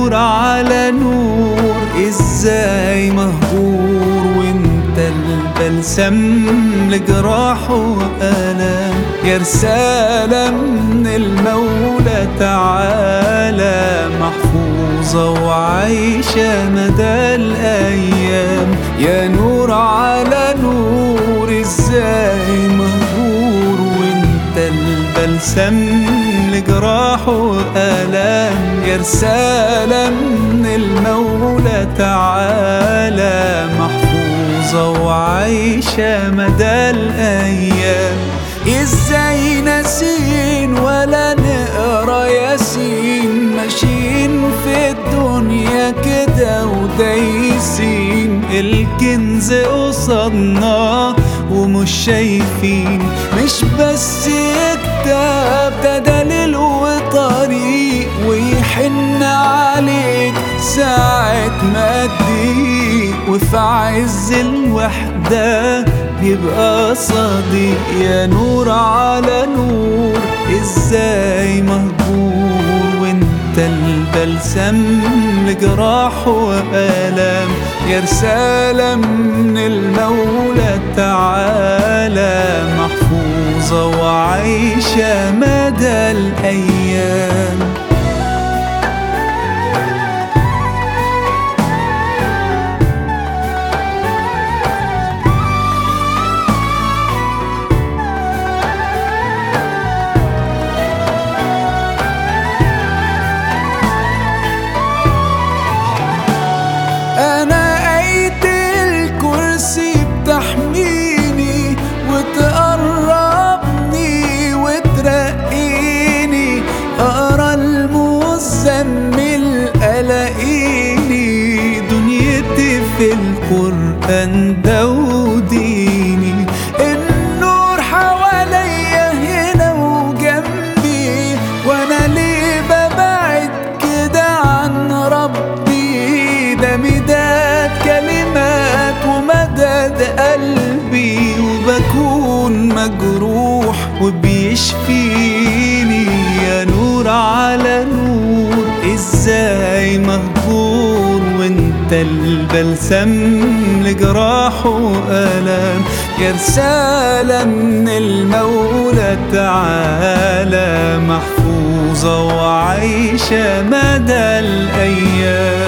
نور على نور، ازاي مهجور وانت البلسم لجراح وآلام. يا رسالة من المولى تعالى، محفوظة وعايشة مدى الأيام. يا نور على نور، ازاي مهجور وانت البلسم لجراح وآلام. يا رسالة من المولى تعالى، محفوظة وعايشة مدى الأيام. ازاي ناسين ولا نقرا ياسين، ماشيين في الدنيا كده ودايسين. الكنز قصادنا ومش شايفين، مش بس كتاب ده دليل وطريق، ويحن عليك ساعة ما تضيق. وفي عز الوحدة يبقى صديق. يا نور على نور، ازاي مهجور وانت البلسم لجراح وآلام. يا رسالة من المولى تعالى، محفوظة وعايشة مدى الأيام. أنا آية الكرسي بتحميني وتقربني وترقيني، أقرأ المزمل ألاقيني، دنيتي في القرآن ده وديني. النور حواليا هنا وجنبي، وأنا ليه ببعد كده عن ربي؟ ده مداد كلمات ومداد قلبي، وبكون مجروح وبيشفيني. يا نور على نور، ازاي مهجور وانت البلسم لجراح وآلام. يا رسالة من المولى تعالى، محفوظة وعايشة مدى الأيام.